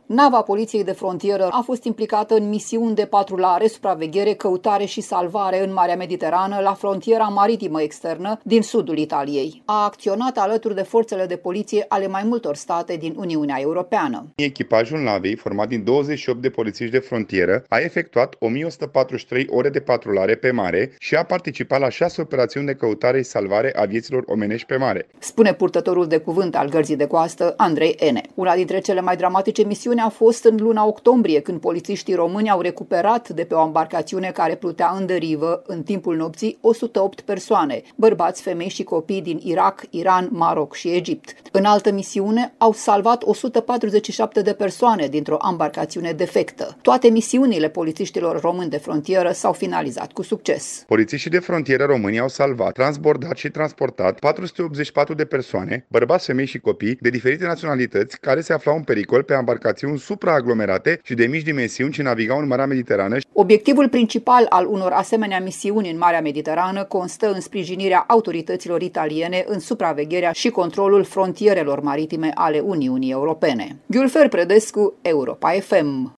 Nava Poliției de Frontieră a fost implicată în misiuni de patrulare, supraveghere, căutare și salvare în Marea Mediterană, la frontiera maritimă externă din sudul Italiei. A acționat alături de forțele de poliție ale mai multor state din Uniunea Europeană. Echipajul navei, format din 28 de polițiști de frontieră, a efectuat 1143 ore de patrulare pe mare și a participat la 6 operațiuni de căutare și salvare a vieților omenești pe mare, spune purtătorul de cuvânt al Gărzii de Coastă, Andrei Ene. Una dintre cele mai dramatice misiuni a fost în luna octombrie, când polițiștii români au recuperat de pe o embarcațiune care plutea în derivă în timpul nopții 108 persoane, bărbați, femei și copii din Irak, Iran, Maroc și Egipt. În altă misiune au salvat 147 de persoane dintr-o embarcațiune defectă. Toate misiunile polițiștilor români de frontieră s-au finalizat cu succes. Polițiștii de frontieră români au salvat, transbordat și transportat 484 de persoane, bărbați, femei și copii de diferite naționalități care se aflau în pericol pe embarcațiuni supraaglomerate și de mici dimensiuni ce navigau în Marea Mediterană. Obiectivul principal al unor asemenea misiuni în Marea Mediterană constă în sprijinirea autorităților italiene în supravegherea și controlul frontierelor maritime ale Uniunii Europene. Gülfer Predescu, Europa FM.